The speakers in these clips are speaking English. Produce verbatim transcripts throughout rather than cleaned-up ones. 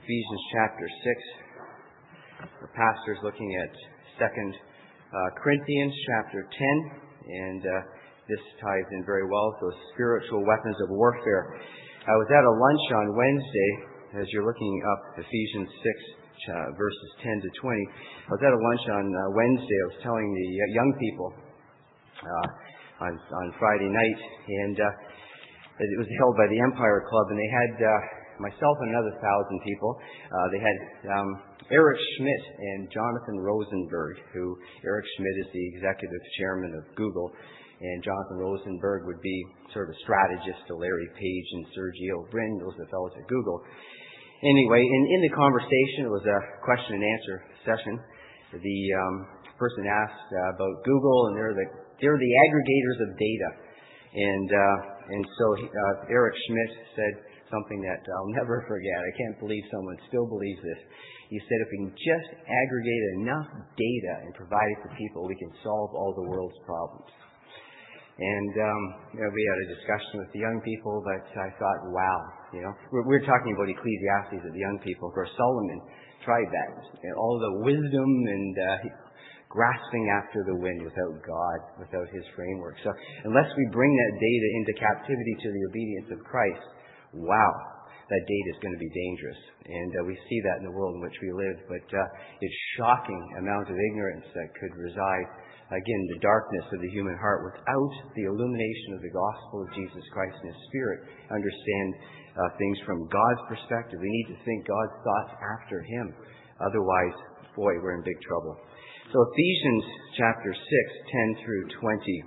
Ephesians chapter six. The pastor's looking at Second uh, Corinthians chapter ten, and uh, this ties in very well with those spiritual weapons of warfare. I was at a lunch on Wednesday, as you're looking up Ephesians six, uh, verses ten to twenty. I was at a lunch on uh, Wednesday. I was telling the uh, young people uh, on, on Friday night, and uh, it was held by the Empire Club, and they had uh, myself and another thousand people. Uh, they had um, Eric Schmidt and Jonathan Rosenberg, who Eric Schmidt is the executive chairman of Google, and Jonathan Rosenberg would be sort of a strategist to Larry Page and Sergey Brin, those are the fellows at Google. Anyway, in, in the conversation, it was a question and answer session. The um, person asked uh, about Google, and they're the they're the aggregators of data, and uh, and so he, uh, Eric Schmidt said something that I'll never forget. I can't believe someone still believes this. He said, if we can just aggregate enough data and provide it to people, we can solve all the world's problems. And um, you know, we had a discussion with the young people, but I thought, wow, you know, we're, we're talking about Ecclesiastes with the young people. Of course, Solomon tried that. You know, all the wisdom and uh, grasping after the wind without God, without His framework. So unless we bring that data into captivity to the obedience of Christ, wow, that data is going to be dangerous. And uh, we see that in the world in which we live. But uh, it's shocking amount of ignorance that could reside, again, the darkness of the human heart without the illumination of the gospel of Jesus Christ and His Spirit. Understand uh, things from God's perspective. We need to think God's thoughts after Him. Otherwise, boy, we're in big trouble. So Ephesians chapter six, ten through twenty.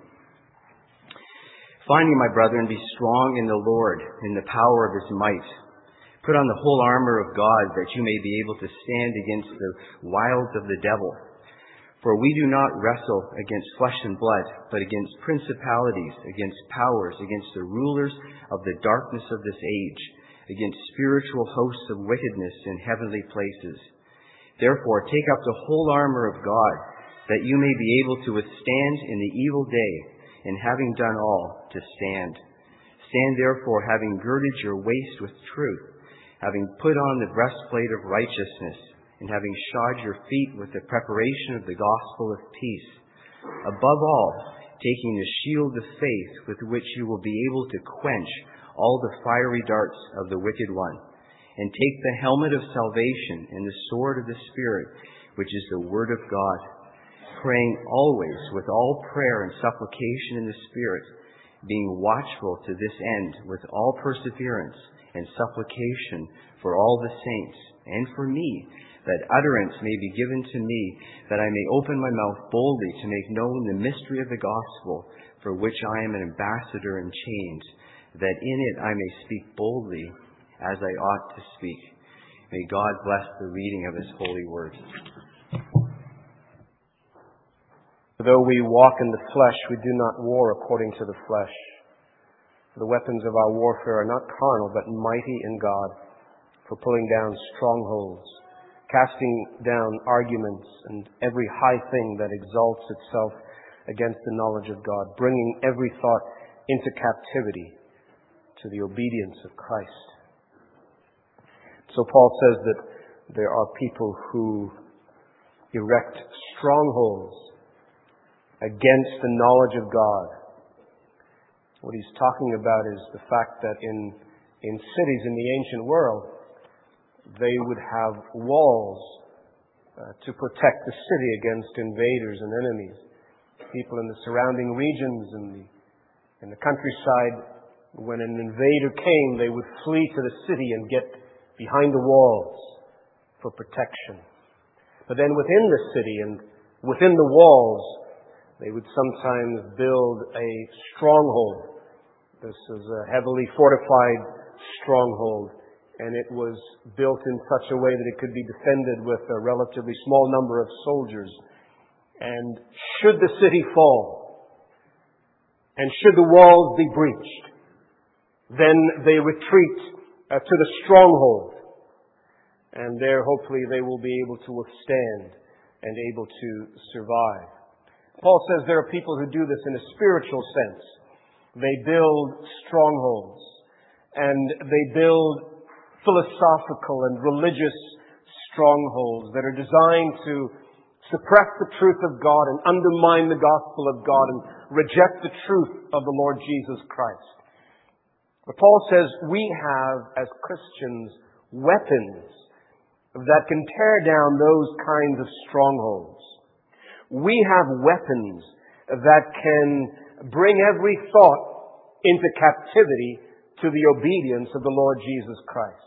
Finally, my brethren, be strong in the Lord, in the power of His might. Put on the whole armor of God, that you may be able to stand against the wiles of the devil. For we do not wrestle against flesh and blood, but against principalities, against powers, against the rulers of the darkness of this age, against spiritual hosts of wickedness in heavenly places. Therefore, take up the whole armor of God, that you may be able to withstand in the evil day, and having done all, to stand. Stand therefore, having girded your waist with truth, having put on the breastplate of righteousness, and having shod your feet with the preparation of the gospel of peace. Above all, taking the shield of faith, with which you will be able to quench all the fiery darts of the wicked one, and take the helmet of salvation and the sword of the Spirit, which is the word of God, praying always with all prayer and supplication in the Spirit, being watchful to this end with all perseverance and supplication for all the saints, and for me, that utterance may be given to me, that I may open my mouth boldly to make known the mystery of the gospel, for which I am an ambassador in chains, that in it I may speak boldly as I ought to speak. May God bless the reading of His holy word. Though we walk in the flesh, we do not war according to the flesh. For the weapons of our warfare are not carnal, but mighty in God, for pulling down strongholds, casting down arguments and every high thing that exalts itself against the knowledge of God, bringing every thought into captivity to the obedience of Christ. So Paul says that there are people who erect strongholds against the knowledge of God. What he's talking about is the fact that in, in cities in the ancient world, they would have walls uh, to protect the city against invaders and enemies. People in the surrounding regions and the, in the countryside, when an invader came, they would flee to the city and get behind the walls for protection. But then within the city and within the walls, they would sometimes build a stronghold. This is a heavily fortified stronghold, and it was built in such a way that it could be defended with a relatively small number of soldiers. And should the city fall, and should the walls be breached, then they retreat uh, to the stronghold, and there hopefully they will be able to withstand and able to survive. Paul says there are people who do this in a spiritual sense. They build strongholds, and they build philosophical and religious strongholds that are designed to suppress the truth of God and undermine the gospel of God and reject the truth of the Lord Jesus Christ. But Paul says we have, as Christians, weapons that can tear down those kinds of strongholds. We have weapons that can bring every thought into captivity to the obedience of the Lord Jesus Christ.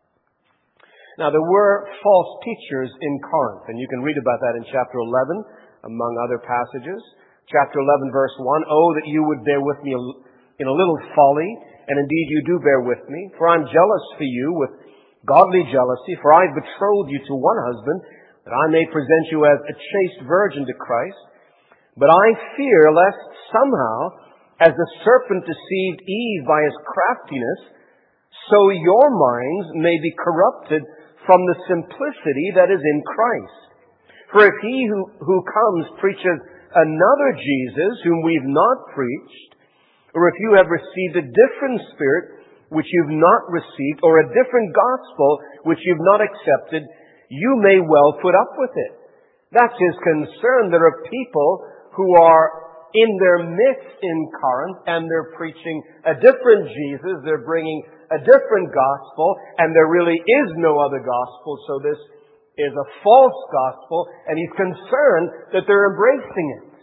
Now, there were false teachers in Corinth, and you can read about that in chapter eleven, among other passages. Chapter eleven, verse one, "Oh, that you would bear with me in a little folly, and indeed you do bear with me, for I'm jealous for you with godly jealousy, for I've betrothed you to one husband, that I may present you as a chaste virgin to Christ. But I fear lest somehow, as the serpent deceived Eve by his craftiness, so your minds may be corrupted from the simplicity that is in Christ. For if he who, who comes preaches another Jesus whom we've not preached, or if you have received a different spirit which you've not received, or a different gospel which you've not accepted, you may well put up with it." That's his concern. There are people who are in their midst in Corinth, and they're preaching a different Jesus. They're bringing a different gospel, and there really is no other gospel. So this is a false gospel, and he's concerned that they're embracing it.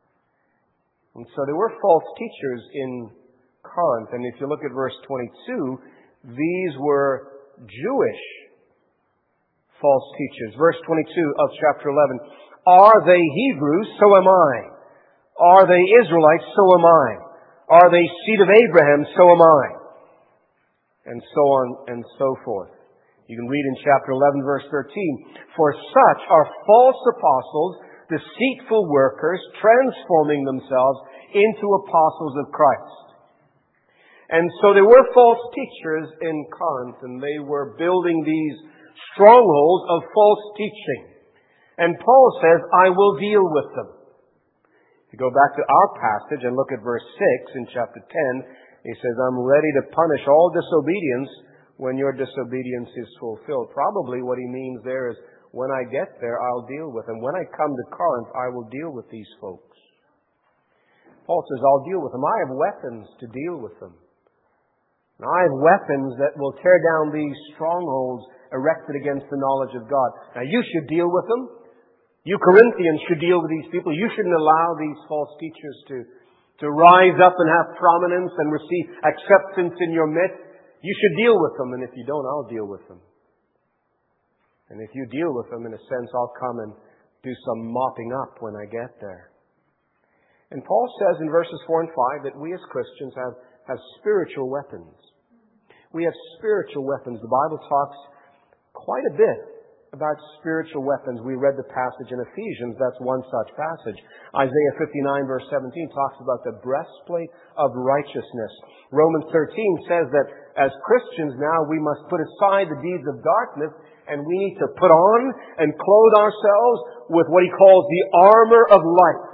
And so there were false teachers in Corinth. And if you look at verse twenty-two, these were Jewish false teachers. Verse twenty-two of chapter eleven, "Are they Hebrews? So am I. Are they Israelites? So am I. Are they seed of Abraham? So am I." And so on and so forth. You can read in chapter eleven, verse thirteen, "For such are false apostles, deceitful workers, transforming themselves into apostles of Christ." And so there were false teachers in Corinth, and they were building these strongholds of false teaching. And Paul says, I will deal with them. If you go back to our passage and look at verse six in chapter ten, he says, "I'm ready to punish all disobedience when your disobedience is fulfilled." Probably what he means there is, when I get there, I'll deal with them. When I come to Corinth, I will deal with these folks. Paul says, I'll deal with them. I have weapons to deal with them. And I have weapons that will tear down these strongholds erected against the knowledge of God. Now, you should deal with them. You Corinthians should deal with these people. You shouldn't allow these false teachers to, to rise up and have prominence and receive acceptance in your midst. You should deal with them. And if you don't, I'll deal with them. And if you deal with them, in a sense, I'll come and do some mopping up when I get there. And Paul says in verses four and five that we as Christians have, have spiritual weapons. We have spiritual weapons. The Bible talks quite a bit about spiritual weapons. We read the passage in Ephesians. That's one such passage. Isaiah fifty-nine verse seventeen talks about the breastplate of righteousness. Romans thirteen says that as Christians now we must put aside the deeds of darkness, and we need to put on and clothe ourselves with what he calls the armor of light.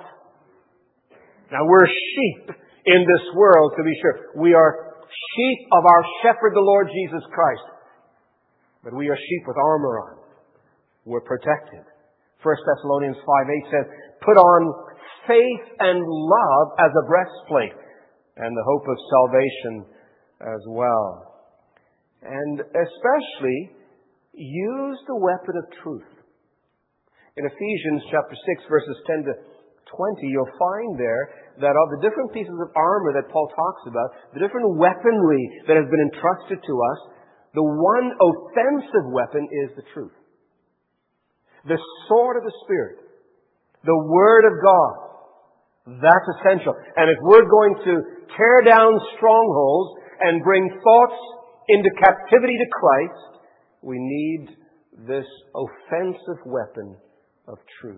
Now, we're sheep in this world, to be sure. We are sheep of our shepherd, the Lord Jesus Christ. But we are sheep with armor on. We're protected. First Thessalonians five eight says, "Put on faith and love as a breastplate, and the hope of salvation as well." And especially, use the weapon of truth. In Ephesians chapter six, verses ten to twenty, you'll find there that of the different pieces of armor that Paul talks about, the different weaponry that has been entrusted to us, the one offensive weapon is the truth. The sword of the Spirit. The Word of God. That's essential. And if we're going to tear down strongholds and bring thoughts into captivity to Christ, we need this offensive weapon of truth.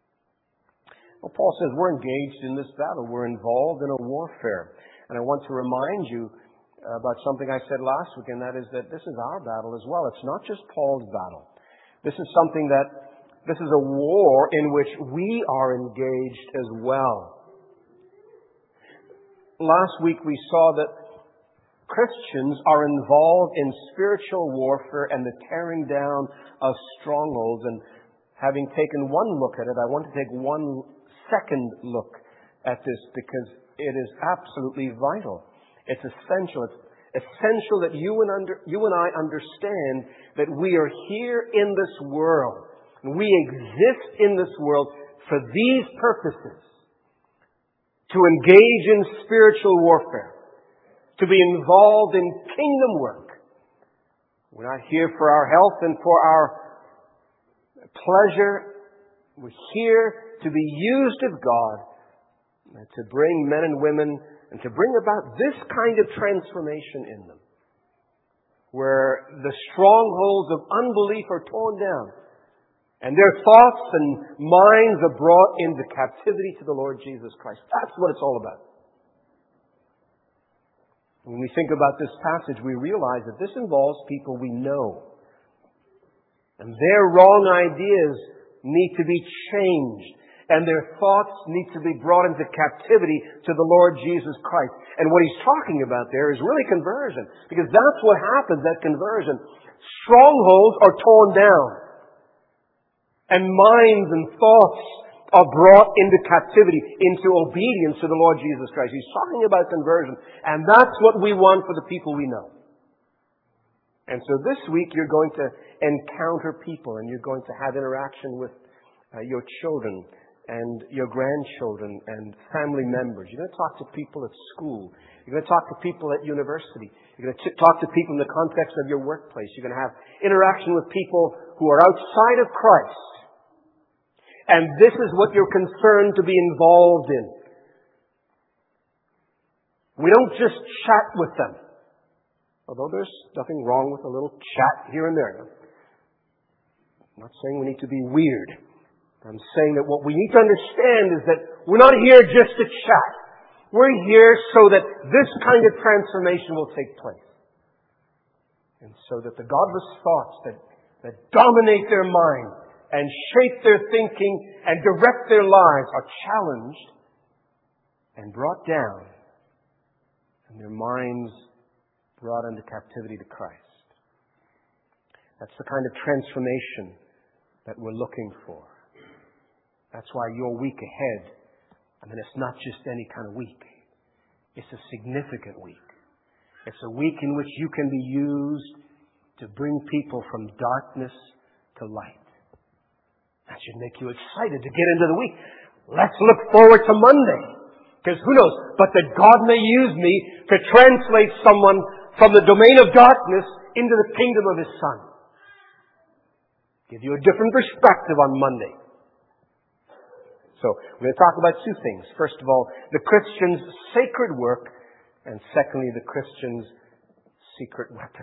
Well, Paul says we're engaged in this battle. We're involved in a warfare. And I want to remind you about something I said last week, and that is that this is our battle as well. It's not just Paul's battle. This is something that, this is a war in which we are engaged as well. Last week we saw that Christians are involved in spiritual warfare and the tearing down of strongholds. And having taken one look at it, I want to take one second look at this because it is absolutely vital. It's essential. It's essential that you and, under, you and I understand that we are here in this world. We exist in this world for these purposes. To engage in spiritual warfare. To be involved in kingdom work. We're not here for our health and for our pleasure. We're here to be used of God to bring men and women and to bring about this kind of transformation in them. Where the strongholds of unbelief are torn down and their thoughts and minds are brought into captivity to the Lord Jesus Christ. That's what it's all about. When we think about this passage, we realize that this involves people we know. And their wrong ideas need to be changed. And their thoughts need to be brought into captivity to the Lord Jesus Christ. And what he's talking about there is really conversion. Because that's what happens at conversion. Strongholds are torn down. And minds and thoughts are brought into captivity, into obedience to the Lord Jesus Christ. He's talking about conversion. And that's what we want for the people we know. And so this week you're going to encounter people and you're going to have interaction with uh, your children and your grandchildren and family members. You're going to talk to people at school. You're going to talk to people at university. You're going to t- talk to people in the context of your workplace. You're going to have interaction with people who are outside of Christ. And this is what you're concerned to be involved in. We don't just chat with them. Although there's nothing wrong with a little chat here and there. I'm not saying we need to be weird. I'm saying that what we need to understand is that we're not here just to chat. We're here so that this kind of transformation will take place. And so that the godless thoughts that, that dominate their mind and shape their thinking and direct their lives are challenged and brought down, and their minds brought into captivity to Christ. That's the kind of transformation that we're looking for. That's why your week ahead, I mean, it's not just any kind of week. It's a significant week. It's a week in which you can be used to bring people from darkness to light. That should make you excited to get into the week. Let's look forward to Monday. Because who knows, but that God may use me to translate someone from the domain of darkness into the kingdom of His Son. Give you a different perspective on Monday. So, we're going to talk about two things. First of all, the Christian's sacred work, and secondly, the Christian's secret weapon.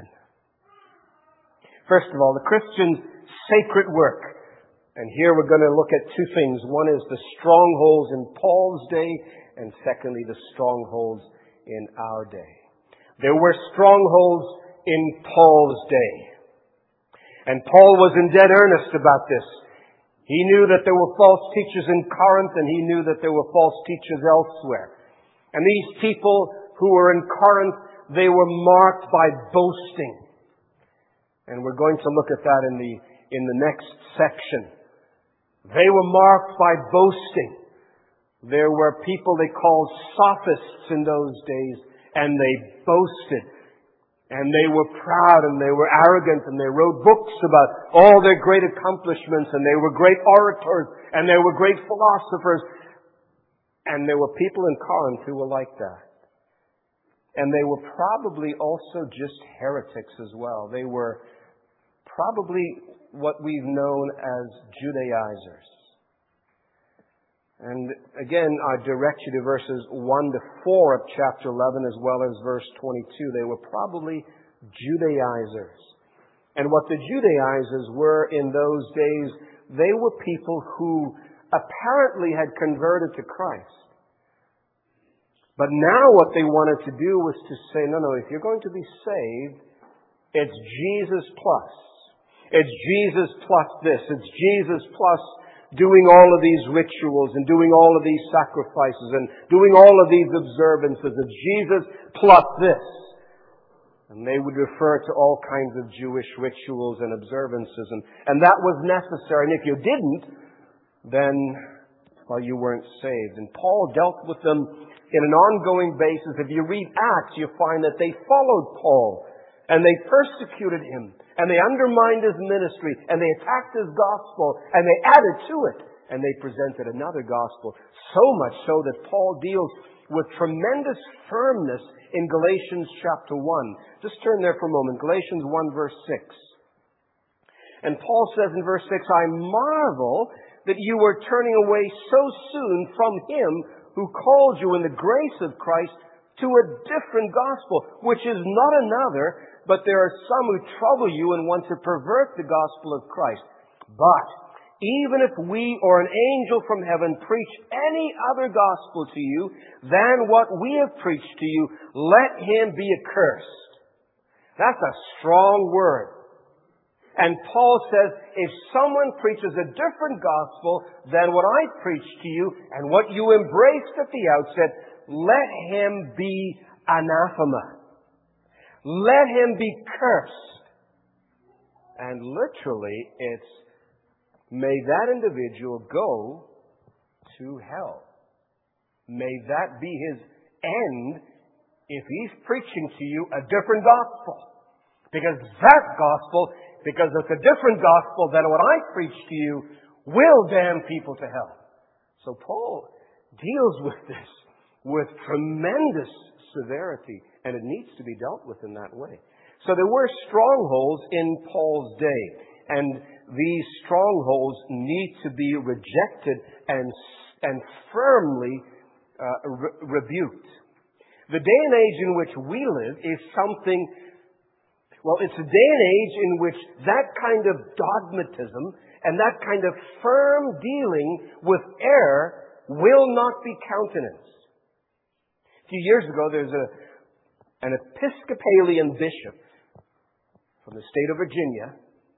First of all, the Christian's sacred work. And here we're going to look at two things. One is the strongholds in Paul's day, and secondly, the strongholds in our day. There were strongholds in Paul's day. And Paul was in dead earnest about this. He knew that there were false teachers in Corinth, and he knew that there were false teachers elsewhere. And these people who were in Corinth, they were marked by boasting. And we're going to look at that in the, in the next section. They were marked by boasting. There were people they called sophists in those days, and they boasted. And they were proud and they were arrogant and they wrote books about all their great accomplishments and they were great orators and they were great philosophers. And there were people in Corinth who were like that. And they were probably also just heretics as well. They were probably what we've known as Judaizers. And again, I direct you to verses one to four of chapter eleven as well as verse twenty-two. They were probably Judaizers. And what the Judaizers were in those days, they were people who apparently had converted to Christ. But now what they wanted to do was to say, no, no, if you're going to be saved, it's Jesus plus. It's Jesus plus this. It's Jesus plus doing all of these rituals and doing all of these sacrifices and doing all of these observances. It's Jesus plus this. And they would refer to all kinds of Jewish rituals and observances, and, and that was necessary. And if you didn't, then, well, you weren't saved. And Paul dealt with them in an ongoing basis. If you read Acts, you find that they followed Paul, and they persecuted him, and they undermined his ministry, and they attacked his gospel, and they added to it, and they presented another gospel. So much so that Paul deals with tremendous firmness in Galatians chapter one. Just turn there for a moment. Galatians one verse six. And Paul says in verse six, I marvel that you are turning away so soon from him who called you in the grace of Christ to a different gospel, which is not another, but there are some who trouble you and want to pervert the gospel of Christ. But even if we or an angel from heaven preach any other gospel to you than what we have preached to you, let him be accursed. That's a strong word. And Paul says, if someone preaches a different gospel than what I preached to you and what you embraced at the outset, let him be anathema. Let him be cursed. And literally, it's may that individual go to hell. May that be his end if he's preaching to you a different gospel. Because that gospel, because it's a different gospel than what I preach to you, will damn people to hell. So Paul deals with this with tremendous severity, and it needs to be dealt with in that way. So there were strongholds in Paul's day, and these strongholds need to be rejected and, and firmly uh, re- rebuked. The day and age in which we live is something, well, it's a day and age in which that kind of dogmatism and that kind of firm dealing with error will not be countenanced. A few years ago, there's a, an Episcopalian bishop from the state of Virginia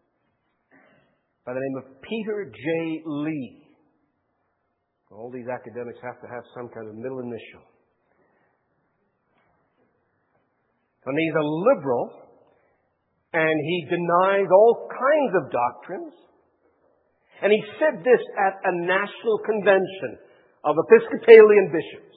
by the name of Peter J. Lee. All these academics have to have some kind of middle initial. And he's a liberal, and he denies all kinds of doctrines. And he said this at a national convention of Episcopalian bishops.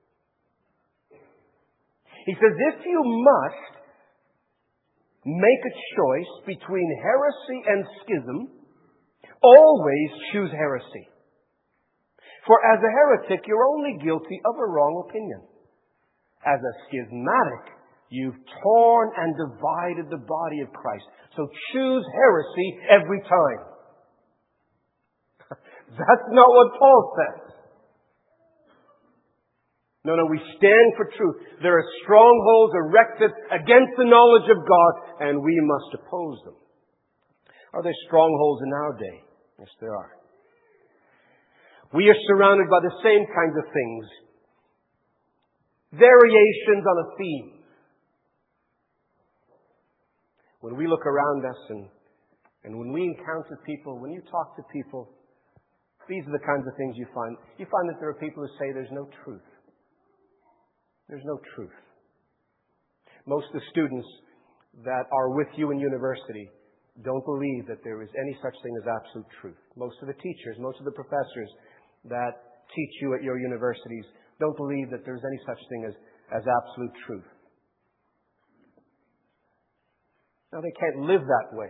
He says, if you must make a choice between heresy and schism, always choose heresy. For as a heretic, you're only guilty of a wrong opinion. As a schismatic, you've torn and divided the body of Christ. So choose heresy every time. That's not what Paul says. No, no, we stand for truth. There are strongholds erected against the knowledge of God, and we must oppose them. Are there strongholds in our day? Yes, there are. We are surrounded by the same kinds of things. Variations on a theme. When we look around us and, and when we encounter people, when you talk to people, these are the kinds of things you find. You find that there are people who say there's no truth. There's no truth. Most of the students that are with you in university don't believe that there is any such thing as absolute truth. Most of the teachers, most of the professors that teach you at your universities don't believe that there's any such thing as, as absolute truth. Now, they can't live that way.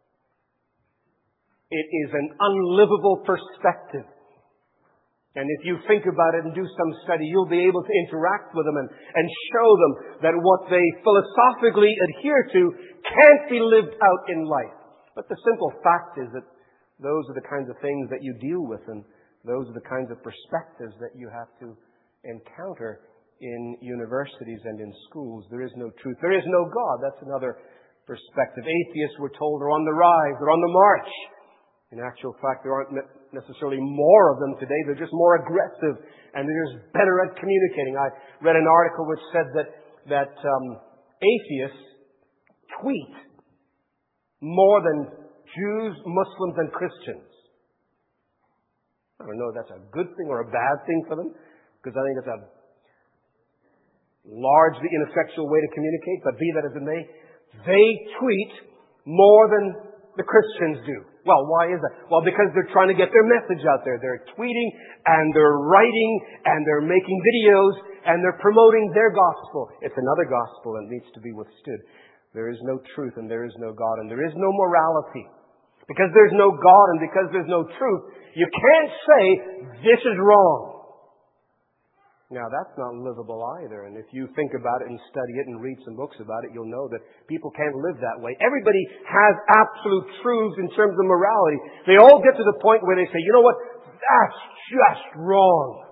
It is an unlivable perspective. And if you think about it and do some study, you'll be able to interact with them and, and show them that what they philosophically adhere to can't be lived out in life. But the simple fact is that those are the kinds of things that you deal with, and those are the kinds of perspectives that you have to encounter in universities and in schools. There is no truth. There is no God. That's another perspective. Atheists, we're told, are on the rise. They're on the march. In actual fact, there aren't necessarily more of them today. They're just more aggressive, and they're just better at communicating. I read an article which said that that um, atheists tweet more than Jews, Muslims, and Christians. I don't know if that's a good thing or a bad thing for them, because I think it's a largely ineffectual way to communicate, but be that as it may, They tweet more than the Christians do. Well, why is that? Well, because they're trying to get their message out there. They're tweeting and they're writing and they're making videos and they're promoting their gospel. It's another gospel and needs to be withstood. There is no truth and there is no God and there is no morality. Because there's no God and because there's no truth, you can't say this is wrong. Now, that's not livable either. And if you think about it and study it and read some books about it, you'll know that people can't live that way. Everybody has absolute truths in terms of morality. They all get to the point where they say, you know what? That's just wrong.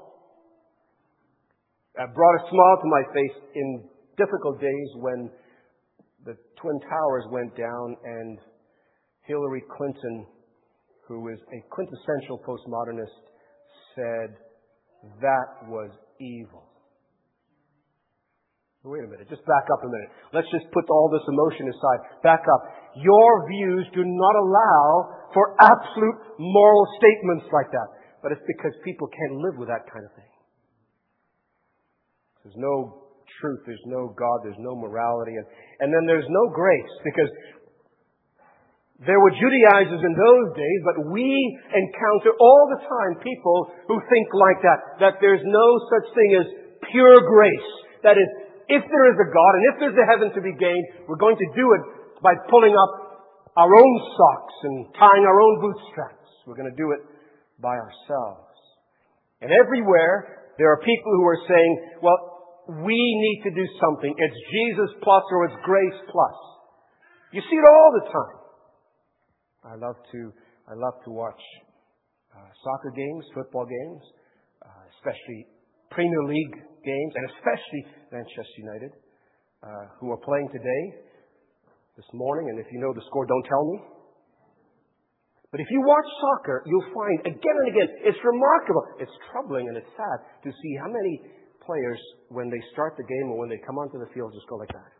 That brought a smile to my face in difficult days when the Twin Towers went down and Hillary Clinton, who is a quintessential postmodernist, said that was evil. Wait a minute. Just back up a minute. Let's just put all this emotion aside. Back up. Your views do not allow for absolute moral statements like that. But it's because people can't live with that kind of thing. There's no truth. There's no God. There's no morality. And, and then there's no grace. Because there were Judaizers in those days, but we encounter all the time people who think like that, that there's no such thing as pure grace. That is, if there is a God and if there's a heaven to be gained, we're going to do it by pulling up our own socks and tying our own bootstraps. We're going to do it by ourselves. And everywhere, there are people who are saying, well, we need to do something. It's Jesus plus or it's grace plus. You see it all the time. I love to I love to watch uh, soccer games, football games, uh, especially Premier League games, and especially Manchester United, uh, who are playing today, this morning. And if you know the score, don't tell me. But if you watch soccer, you'll find again and again, it's remarkable. It's troubling and it's sad to see how many players, when they start the game or when they come onto the field, just go like that.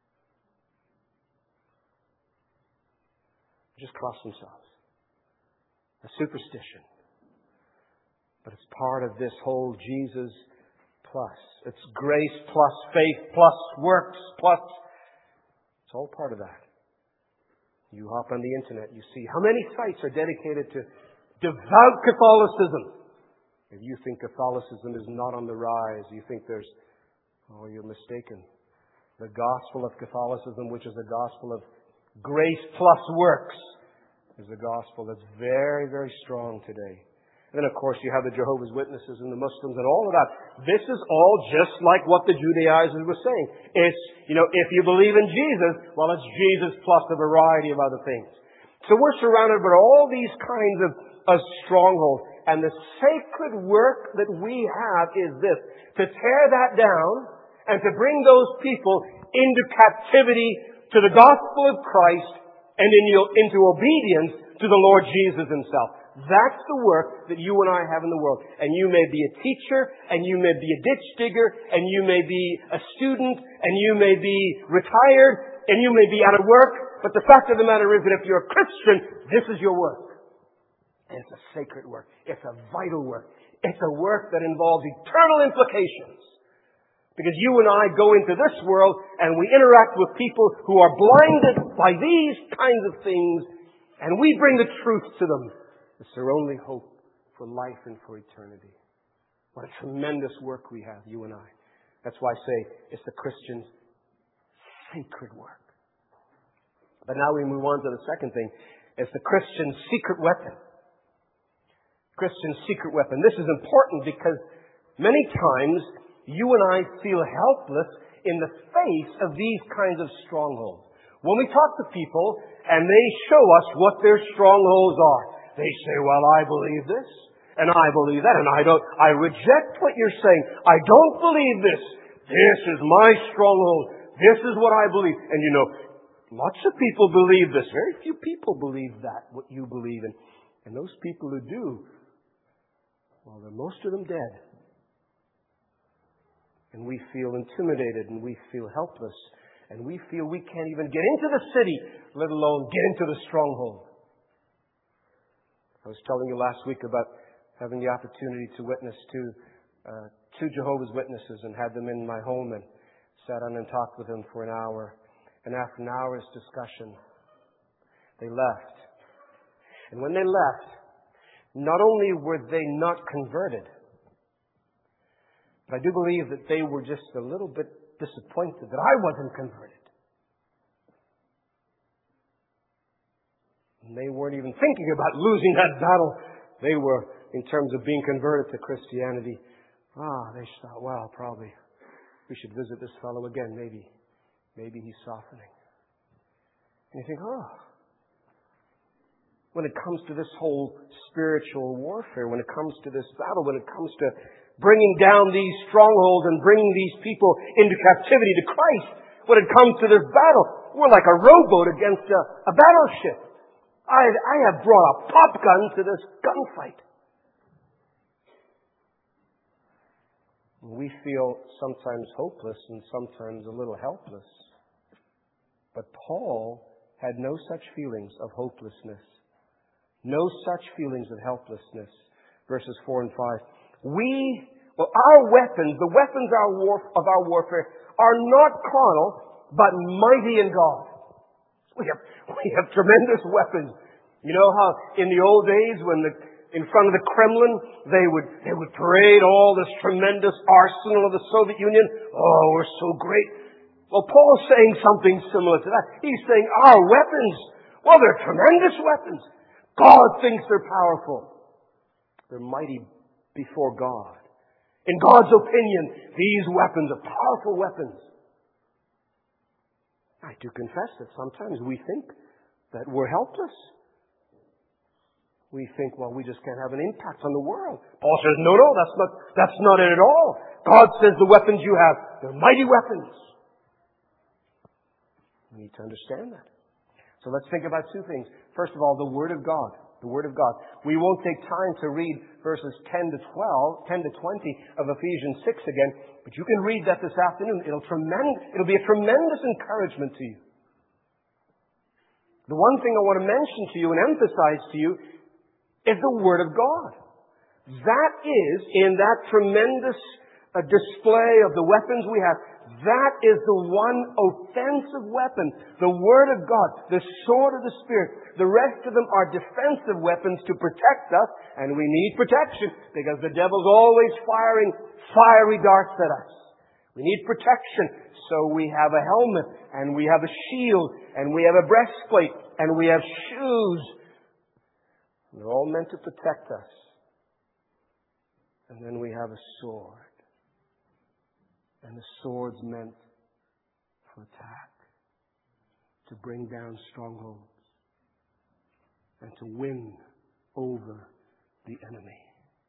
Just cross themselves. A superstition. But it's part of this whole Jesus plus. It's grace plus faith plus works plus. It's all part of that. You hop on the internet, you see how many sites are dedicated to devout Catholicism. If you think Catholicism is not on the rise, you think there's, oh, you're mistaken. The gospel of Catholicism, which is a gospel of grace plus works, is a gospel that's very, very strong today. And then, of course, you have the Jehovah's Witnesses and the Muslims and all of that. This is all just like what the Judaizers were saying. It's, you know, if you believe in Jesus, well, it's Jesus plus a variety of other things. So we're surrounded by all these kinds of, of strongholds. And the sacred work that we have is this, to tear that down and to bring those people into captivity to the gospel of Christ and into obedience to the Lord Jesus Himself. That's the work that you and I have in the world. And you may be a teacher, and you may be a ditch digger, and you may be a student, and you may be retired, and you may be out of work. But the fact of the matter is that if you're a Christian, this is your work. And it's a sacred work. It's a vital work. It's a work that involves eternal implications. Because you and I go into this world and we interact with people who are blinded by these kinds of things, and we bring the truth to them. It's their only hope for life and for eternity. What a tremendous work we have, you and I. That's why I say it's the Christian's sacred work. But now we move on to the second thing. It's the Christian's secret weapon. Christian's secret weapon. This is important because many times you and I feel helpless in the face of these kinds of strongholds. When we talk to people and they show us what their strongholds are, they say, well, I believe this, and I believe that, and I don't, I reject what you're saying. I don't believe this. This is my stronghold. This is what I believe. And you know, lots of people believe this. Very few people believe that, what you believe. And, and those people who do, well, they're most of them dead. And we feel intimidated, and we feel helpless, and we feel we can't even get into the city, let alone get into the stronghold. I was telling you last week about having the opportunity to witness to uh, two Jehovah's Witnesses and had them in my home and sat down and talked with them for an hour. And after an hour's discussion, they left. And when they left, not only were they not converted, but I do believe that they were just a little bit disappointed that I wasn't converted. And they weren't even thinking about losing that battle. They were, in terms of being converted to Christianity, ah, they thought, well, probably we should visit this fellow again. Maybe, maybe he's softening. And you think, oh, when it comes to this whole spiritual warfare, when it comes to this battle, when it comes to bringing down these strongholds and bringing these people into captivity to Christ, when it comes to this battle, we're like a rowboat against a, a battleship. I, I have brought a pop gun to this gunfight. We feel sometimes hopeless and sometimes a little helpless. But Paul had no such feelings of hopelessness. No such feelings of helplessness. Verses four and five. We, well, our weapons, the weapons our war, of our warfare, are not carnal, but mighty in God. We have, we have tremendous weapons. You know how in the old days when the, in front of the Kremlin, they would, they would parade all this tremendous arsenal of the Soviet Union. Oh, we're so great. Well, Paul's saying something similar to that. He's saying our weapons, well, they're tremendous weapons. God thinks they're powerful. They're mighty before God. In God's opinion, these weapons are powerful weapons. I do confess that sometimes we think that we're helpless. We think, well, we just can't have an impact on the world. Paul says, no, no, that's not, that's not it at all. God says the weapons you have, they're mighty weapons. We need to understand that. So let's think about two things. First of all, the Word of God. The Word of God. We won't take time to read verses ten to twelve, ten to twenty of Ephesians six again, but you can read that this afternoon. It'll tremend, it'll be a tremendous encouragement to you. The one thing I want to mention to you and emphasize to you is the Word of God. That is, in that tremendous uh, display of the weapons we have, that is the one offensive weapon, the Word of God, the sword of the Spirit. The rest of them are defensive weapons to protect us, and we need protection because the devil's always firing fiery darts at us. We need protection, so we have a helmet, and we have a shield, and we have a breastplate, and we have shoes. They're all meant to protect us. And then we have a sword. And the sword's meant for attack. To bring down strongholds. And to win over the enemy.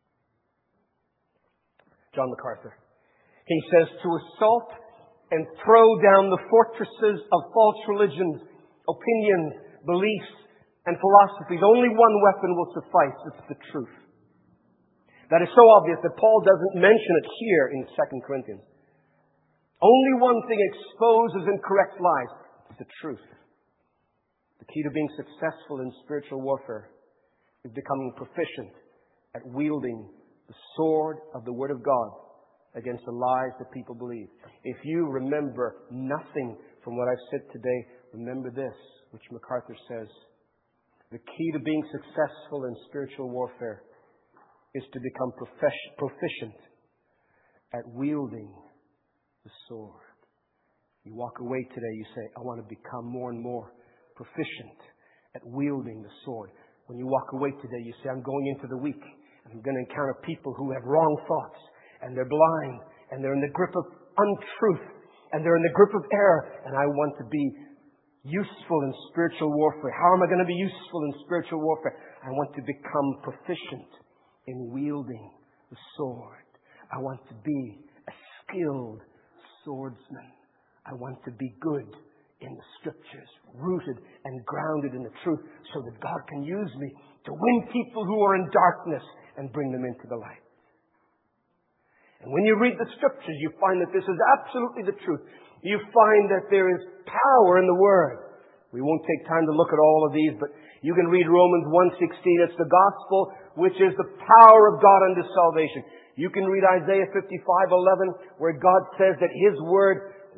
John MacArthur. He says, to assault and throw down the fortresses of false religions, opinions, beliefs, and philosophies, only one weapon will suffice. It's the truth. That is so obvious that Paul doesn't mention it here in Second Corinthians. Only one thing exposes incorrect lies. It's the truth. The key to being successful in spiritual warfare is becoming proficient at wielding the sword of the Word of God against the lies that people believe. If you remember nothing from what I've said today, remember this, which MacArthur says. The key to being successful in spiritual warfare is to become proficient at wielding the sword. You walk away today, you say, I want to become more and more proficient at wielding the sword. When you walk away today, you say, I'm going into the week, and I'm going to encounter people who have wrong thoughts, and they're blind, and they're in the grip of untruth, and they're in the grip of error, and I want to be useful in spiritual warfare. How am I going to be useful in spiritual warfare? I want to become proficient in wielding the sword. I want to be a skilled swordsman. I want to be good in the Scriptures, rooted and grounded in the truth, so that God can use me to win people who are in darkness and bring them into the light. And when you read the Scriptures, you find that this is absolutely the truth. You find that there is power in the Word. We won't take time to look at all of these, but you can read Romans one sixteen. It's the gospel, which is the power of God unto salvation. You can read Isaiah fifty-five eleven, where God says that His Word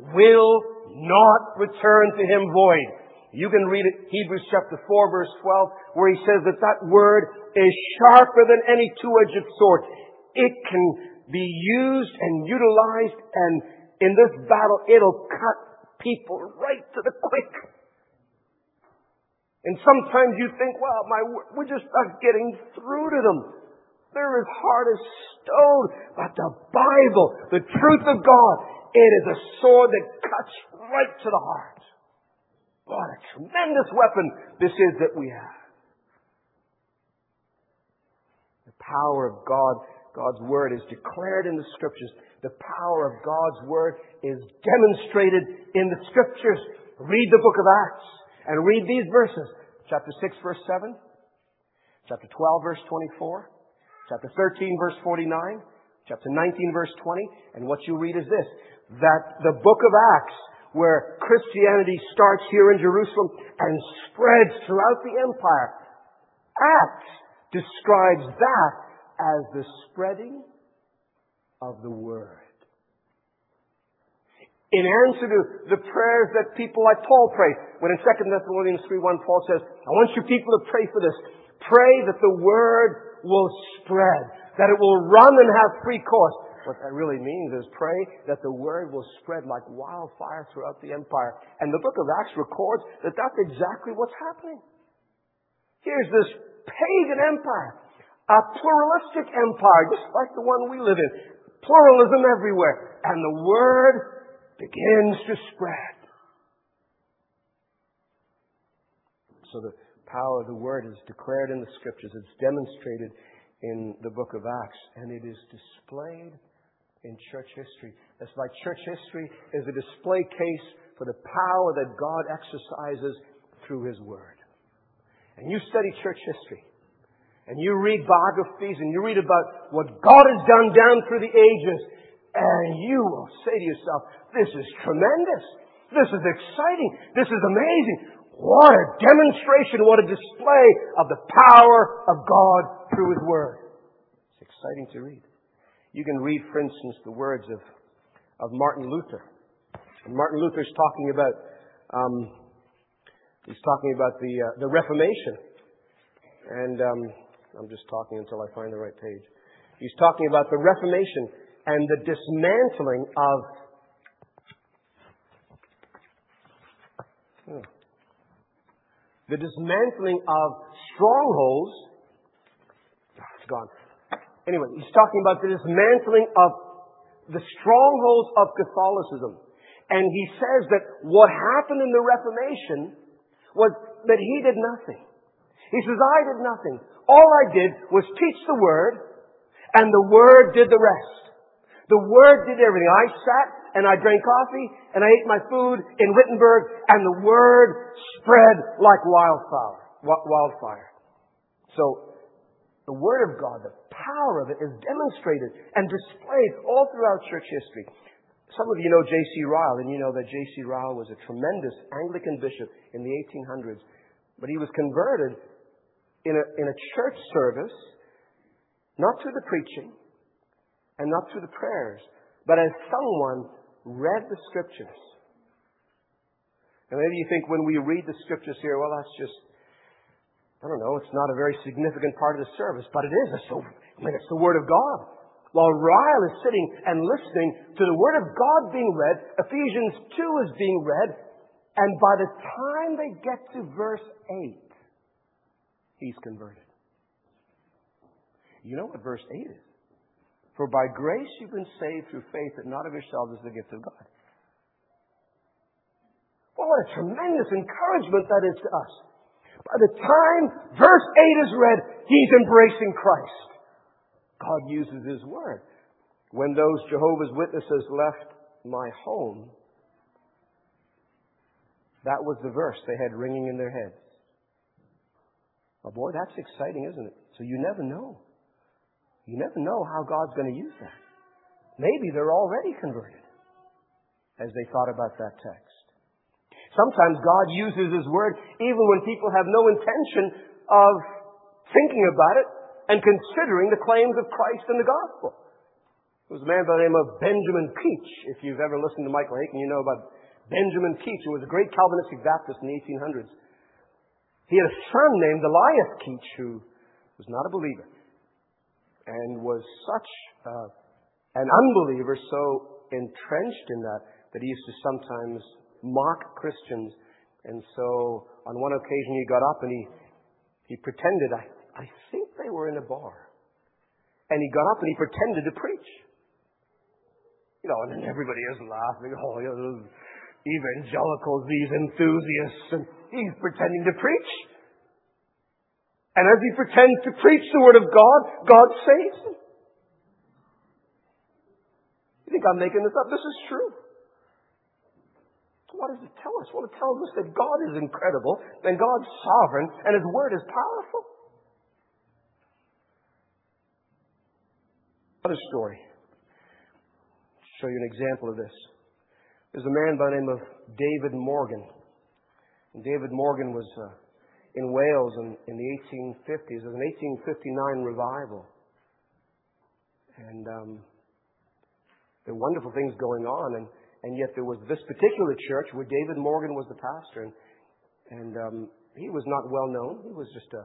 will not return to Him void. You can read it, Hebrews chapter four, verse twelve, where he says that that word is sharper than any two-edged sword. It can be used and utilized, and in this battle, it'll cut people right to the quick. And sometimes you think, well, my, we're just not getting through to them. They're as hard as stone. But the Bible, the truth of God, it is a sword that cuts right to the heart. What a tremendous weapon this is that we have. The power of God, God's Word is declared in the Scriptures. The power of God's Word is demonstrated in the Scriptures. Read the book of Acts and read these verses. Chapter six, verse seven. Chapter twelve, verse twenty-four. Chapter thirteen, verse forty-nine. Chapter nineteen, verse twenty. And what you read is this, that the book of Acts, where Christianity starts here in Jerusalem and spreads throughout the empire, Acts describes that as the spreading of the Word. In answer to the prayers that people like Paul prayed, when in Second Thessalonians three one, Paul says, I want you people to pray for this. Pray that the Word will spread, that it will run and have free course. What that really means is pray that the Word will spread like wildfire throughout the empire. And the book of Acts records that that's exactly what's happening. Here's this pagan empire, a pluralistic empire, just like the one we live in. Pluralism everywhere. And the Word begins to spread. So the power of the Word is declared in the Scriptures. It's demonstrated in the book of Acts. And it is displayed in church history. It's like church history is a display case for the power that God exercises through His Word. And you study church history, and you read biographies, and you read about what God has done down through the ages, and you will say to yourself, this is tremendous. This is exciting. This is amazing. What a demonstration, what a display of the power of God through His Word. It's exciting to read. You can read, for instance, the words of, of Martin Luther. And Martin Luther's talking about, um, he's talking about the, uh, the Reformation. And um, I'm just talking until I find the right page. He's talking about the Reformation and the dismantling of oh, the dismantling of strongholds. Oh, it's gone. Anyway, he's talking about the dismantling of the strongholds of Catholicism. And he says that what happened in the Reformation was that he did nothing. He says, I did nothing. All I did was teach the Word, and the Word did the rest. The Word did everything. I sat and I drank coffee and I ate my food in Wittenberg, and the Word spread like wildfire. Wildfire. So, the Word of God, the power of it is demonstrated and displayed all throughout church history. Some of you know J C Ryle, and you know that J C Ryle was a tremendous Anglican bishop in the eighteen hundreds. But he was converted in a, in a church service, not through the preaching and not through the prayers, but as someone read the Scriptures. And maybe you think when we read the Scriptures here, well, that's just, I don't know, it's not a very significant part of the service, but it is. It's, so, I mean, it's the Word of God. While Ryle is sitting and listening to the Word of God being read, Ephesians two is being read, and by the time they get to verse eight, he's converted. You know what verse eight is? For by grace you've been saved through faith, that not of yourselves is the gift of God. Well, what a tremendous encouragement that is to us. By the time verse eight is read, he's embracing Christ. God uses His Word. When those Jehovah's Witnesses left my home, that was the verse they had ringing in their heads. Oh boy, that's exciting, isn't it? So you never know. You never know how God's going to use that. Maybe they're already converted as they thought about that text. Sometimes God uses His Word even when people have no intention of thinking about it and considering the claims of Christ and the gospel. There was a man by the name of Benjamin Keach. If you've ever listened to Michael Hayton, you know about Benjamin Keach, who was a great Calvinistic Baptist in the eighteen hundreds. He had a son named Elias Keach, who was not a believer and was such uh, an unbeliever, so entrenched in that, that he used to sometimes mock Christians. And so on one occasion he got up and he, he pretended, I, I think they were in a bar. And he got up and he pretended to preach. You know, and then everybody is laughing. Oh, you know, those evangelicals, these enthusiasts, and he's pretending to preach. And as he pretends to preach the Word of God, God saves him. You think I'm making this up? This is true. What does it tell us? Well, it tells us that God is incredible, and God's sovereign, and His Word is powerful. Another story. Show you an example of this. There's a man by the name of David Morgan. And David Morgan was uh, in Wales in, in the eighteen fifties. There was an eighteen fifty-nine revival. And um, there were wonderful things going on. And, and yet there was this particular church where David Morgan was the pastor. And, and um, he was not well known. He was just a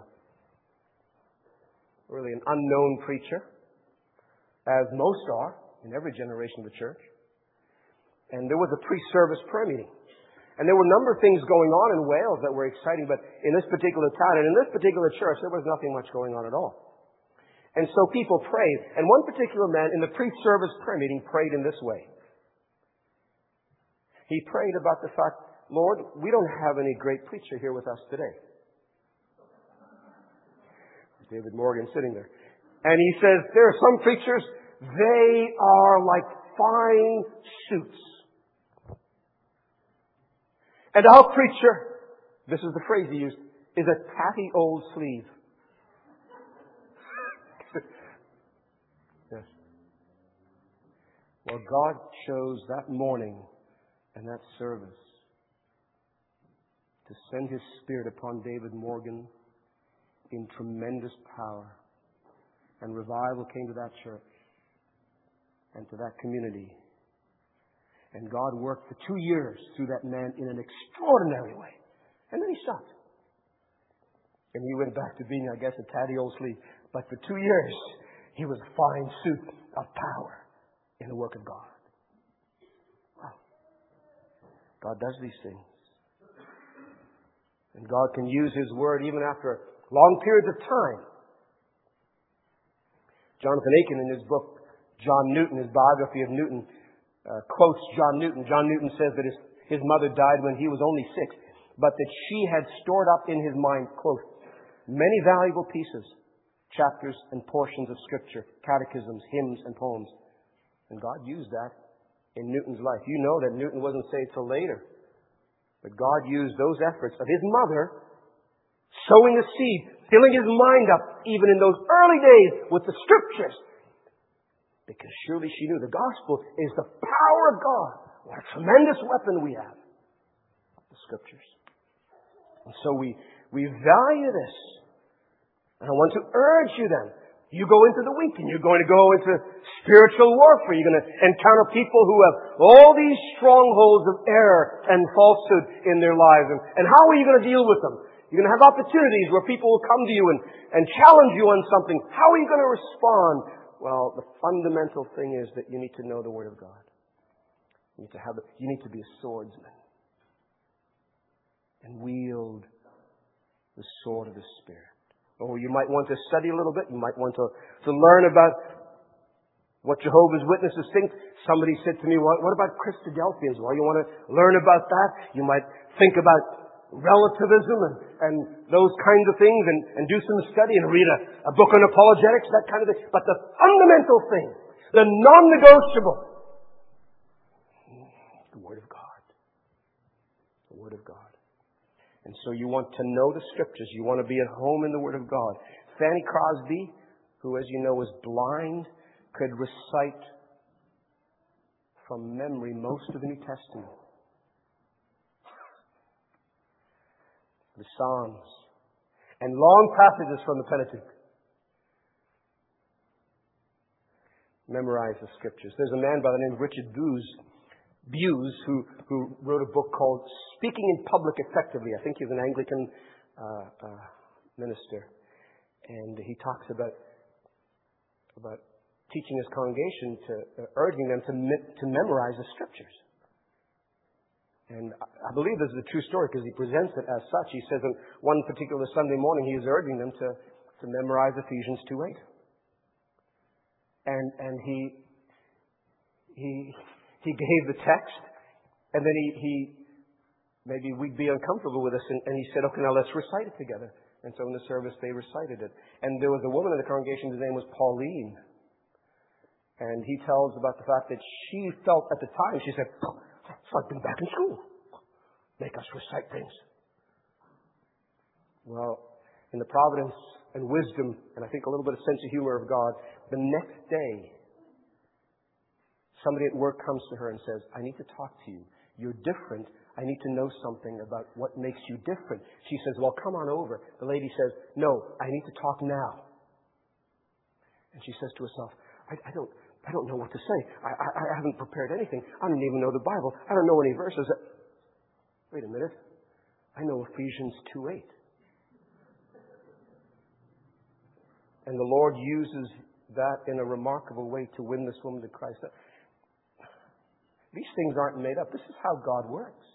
really an unknown preacher, as most are in every generation of the church. And there was a pre-service prayer meeting. And there were a number of things going on in Wales that were exciting, but in this particular town and in this particular church, there was nothing much going on at all. And so people prayed. And one particular man in the pre-service prayer meeting prayed in this way. He prayed about the fact, Lord, we don't have any great preacher here with us today. David Morgan sitting there. And he says, there are some preachers, they are like fine suits. And our preacher, this is the phrase he used, is a tatty old sleeve. Yes. Well, God chose that morning and that service to send His Spirit upon David Morgan in tremendous power. And revival came to that church and to that community. And God worked for two years through that man in an extraordinary way. And then He stopped. And he went back to being, I guess, a tatty old sleeve. But for two years, he was a fine suit of power in the work of God. Wow. God does these things. And God can use His Word even after long periods of time. Jonathan Aiken, in his book, John Newton, his biography of Newton, uh, quotes John Newton. John Newton says that his, his mother died when he was only six, but that she had stored up in his mind, quote, many valuable pieces, chapters and portions of Scripture, catechisms, hymns, and poems. And God used that in Newton's life. You know that Newton wasn't saved till later. But God used those efforts of his mother, sowing a seed, filling his mind up, even in those early days, with the Scriptures. Because surely she knew the gospel is the power of God. What a tremendous weapon we have. The Scriptures. And so we, we value this. And I want to urge you then. You go into the week and you're going to go into spiritual warfare. You're going to encounter people who have all these strongholds of error and falsehood in their lives. And, and how are you going to deal with them? You're going to have opportunities where people will come to you and, and challenge you on something. How are you going to respond? Well, the fundamental thing is that you need to know the Word of God. You need to have the, you need to be a swordsman and wield the sword of the Spirit. Or you might want to study a little bit. You might want to, to learn about what Jehovah's Witnesses think. Somebody said to me, what, what about Christadelphians? Well, you want to learn about that. You might think about relativism and, and those kinds of things and, and do some study and read a, a book on apologetics, that kind of thing. But the fundamental thing, the non-negotiable, the Word of God. The Word of God. And so you want to know the Scriptures. You want to be at home in the Word of God. Fanny Crosby, who, as you know, was blind, could recite from memory most of the New Testament. The Psalms. And long passages from the Pentateuch. Memorize the Scriptures. There's a man by the name of Richard Buse, Buse who, who wrote a book called Speaking in Public Effectively. I think he's an Anglican uh, uh, minister. And he talks about, about teaching his congregation, to uh, urging them to, me- to memorize the Scriptures. And I believe this is a true story because he presents it as such. He says on one particular Sunday morning he is urging them to, to memorize Ephesians two eight. And and he he he gave the text, and then he, he maybe we'd be uncomfortable with us, and, and he said, okay, now let's recite it together. And so in the service they recited it. And there was a woman in the congregation whose name was Pauline. And he tells about the fact that she felt at the time, she said, oh, it's like being back in school. Make us recite things. Well, in the providence and wisdom, and I think a little bit of sense of humor of God, the next day, somebody at work comes to her and says, I need to talk to you. You're different. I need to know something about what makes you different. She says, well, come on over. The lady says, no, I need to talk now. And she says to herself, I, I don't... I don't know what to say. I, I, I haven't prepared anything. I don't even know the Bible. I don't know any verses. Wait a minute. I know Ephesians two eight. And the Lord uses that in a remarkable way to win this woman to Christ. These things aren't made up. This is how God works.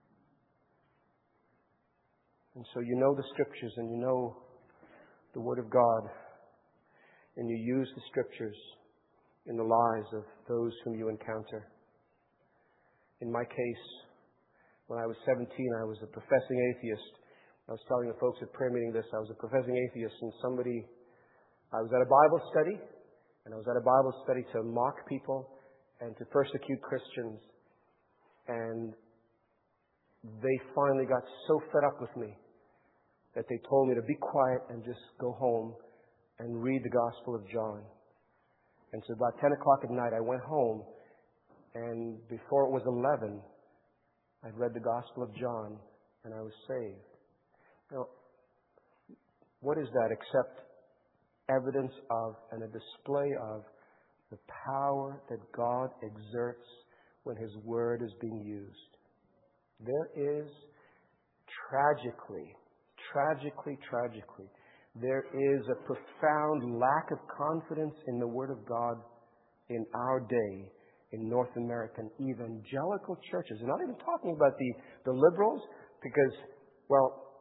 And so you know the Scriptures and you know the Word of God. And you use the Scriptures in the lives of those whom you encounter. In my case, when I was seventeen, I was a professing atheist. I was telling the folks at prayer meeting this. I was a professing atheist, and somebody, I was at a Bible study, and I was at a Bible study to mock people and to persecute Christians. And they finally got so fed up with me that they told me to be quiet and just go home and read the Gospel of John. And so about ten o'clock at night, I went home, and before it was eleven, I'd read the Gospel of John, and I was saved. Now, what is that except evidence of and a display of the power that God exerts when His Word is being used? There is tragically, tragically, tragically, there is a profound lack of confidence in the Word of God in our day in North American evangelical churches. I'm not even talking about the, the liberals because, well,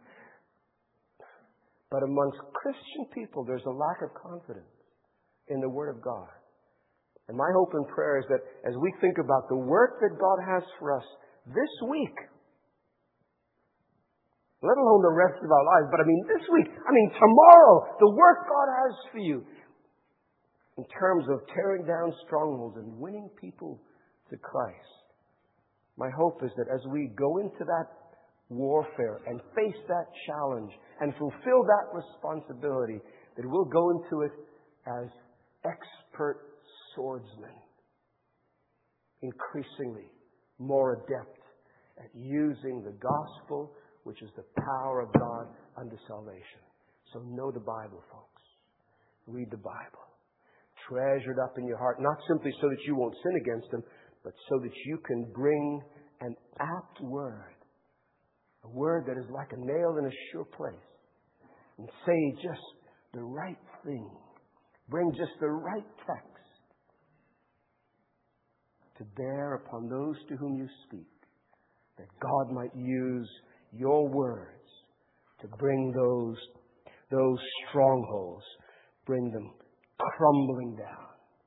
but amongst Christian people, there's a lack of confidence in the Word of God. And my hope and prayer is that as we think about the work that God has for us this week, let alone the rest of our lives, but I mean this week, I mean tomorrow, the work God has for you in terms of tearing down strongholds and winning people to Christ. My hope is that as we go into that warfare and face that challenge and fulfill that responsibility, that we'll go into it as expert swordsmen, increasingly more adept at using the gospel, which is the power of God unto salvation. So know the Bible, folks. Read the Bible. Treasure it up in your heart, not simply so that you won't sin against Him, but so that you can bring an apt word, a word that is like a nail in a sure place, and say just the right thing. Bring just the right text to bear upon those to whom you speak, that God might use your words to bring those, those strongholds, bring them crumbling down.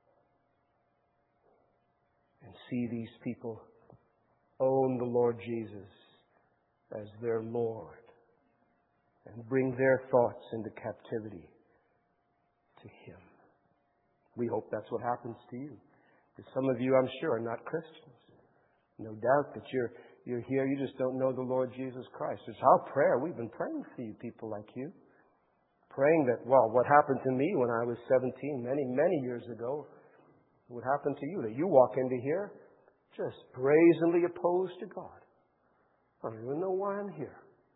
And see these people own the Lord Jesus as their Lord and bring their thoughts into captivity to Him. We hope that's what happens to you. Because some of you, I'm sure, are not Christians. No doubt that you're You're here, you just don't know the Lord Jesus Christ. It's our prayer. We've been praying for you, people like you. Praying that, well, what happened to me when I was seventeen, many, many years ago, would happen to you. That you walk into here just brazenly opposed to God. I don't even know why I'm here.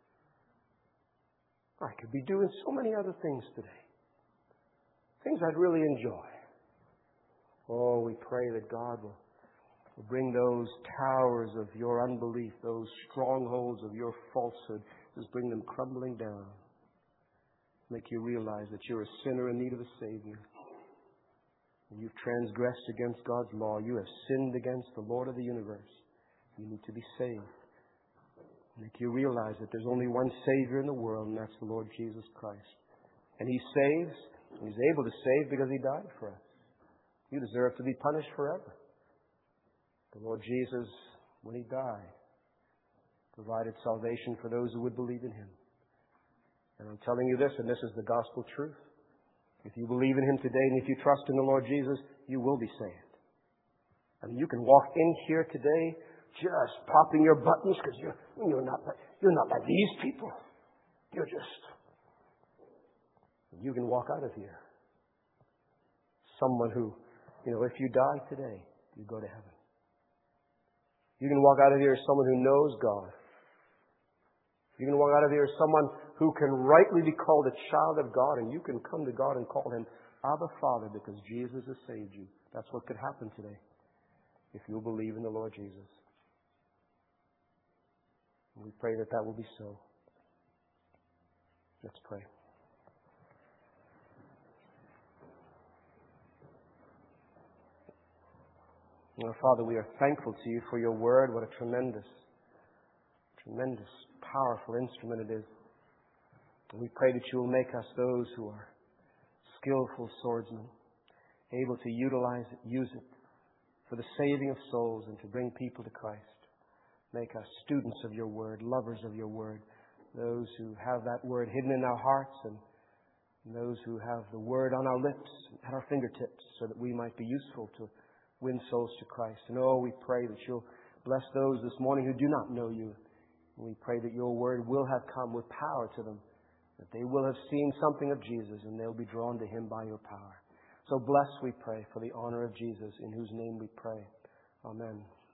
I could be doing so many other things today. Things I'd really enjoy. Oh, we pray that God will, will bring those towers of your unbelief, those strongholds of your falsehood, just bring them crumbling down. Make you realize that you're a sinner in need of a Savior. You've transgressed against God's law. You have sinned against the Lord of the universe. You need to be saved. Make you realize that there's only one Savior in the world, and that's the Lord Jesus Christ. And He saves, and He's able to save because He died for us. You deserve to be punished forever. The Lord Jesus, when He died, provided salvation for those who would believe in Him. And I'm telling you this, and this is the gospel truth. If you believe in Him today and if you trust in the Lord Jesus, you will be saved. I mean, you can walk in here today just popping your buttons because you're, you're, not, you're not like these people. You're just... You can walk out of here. Someone who, you know, if you die today, you go to heaven. You can walk out of here as someone who knows God. You can walk out of here as someone who can rightly be called a child of God, and you can come to God and call Him Abba Father because Jesus has saved you. That's what could happen today if you believe in the Lord Jesus. And we pray that that will be so. Let's pray. Now, Father, we are thankful to You for Your Word. What a tremendous, tremendous, powerful instrument it is. And we pray that You will make us those who are skillful swordsmen, able to utilize it, use it for the saving of souls and to bring people to Christ. Make us students of Your Word, lovers of Your Word, those who have that Word hidden in our hearts and those who have the Word on our lips, at our fingertips, so that we might be useful to win souls to Christ. And oh, we pray that You'll bless those this morning who do not know You. And we pray that Your Word will have come with power to them, that they will have seen something of Jesus and they'll be drawn to Him by Your power. So bless, we pray, for the honor of Jesus, in whose name we pray. Amen.